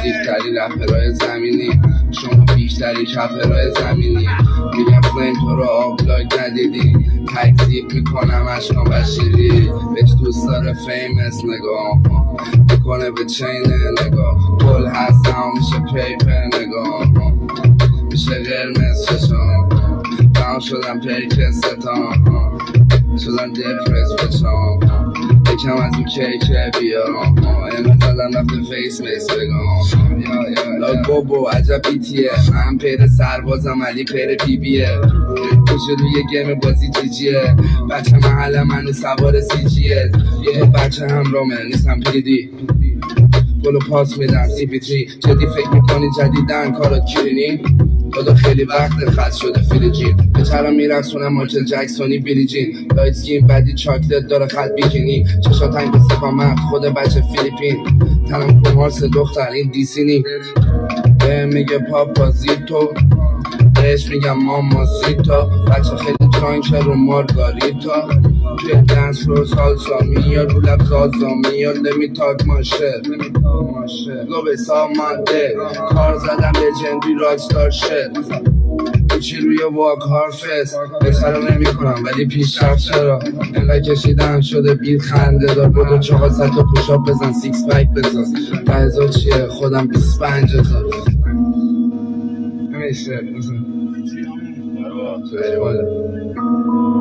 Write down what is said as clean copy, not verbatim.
بیشتری رپرهای زمینی، شما بیشتری کپرهای زمینی. میگم فلیم تو رو آبلاگ ندیدی، تکذیب میکنم اشکان بشیری. بهش دوست داره فیمس نگاه میکنه به چین نگاه. گل هستم میشه پیپر نگاه میشه قرمز چشم. دام شدم پیک ستان شدم دپرس بچام یکم از اون کیکه بیا امروز دادم رفت فیس بگم لاگ بابو عجب بیتیه. من پیر سربازم علی پیر بیبیه. کشه روی گیم بازی جیجیه. بچه محل منو سوار سیجیه. یه بچه همرامه نیستم پیدی گلو پاس میدم CP3. جدی فکر میکنی جدیدن کارات کیرینی؟ دادا خیلی وقت خط شده فیلیجین. به چرا میرسونم مایکل جکسونی بیلی جین. لایت سکین بدی چاکلت داره خط بیکینی. چشا تنگ استقامت خود بچه فیلیپین. تنم کمارس دختر این دیسینی. به میگه پاپا زیتو بهش میگم ماما سیتا. بچه خیلی جانکه رو مارگاریتا. توی دنس رو سالسا میاد رو لب سازا میاد نمیتاک ماشه لو به سامانده کار زدم لجندری راکستار شد. چی روی واک هارفست بسرا نمی کنم ولی پیشرفت چرا انقدر کشیدم شده بید خنده دار. بودو 400 تا پوشاپ بزن سیکس پک بساز. 10,000 چیه خودم 25,000 همیشه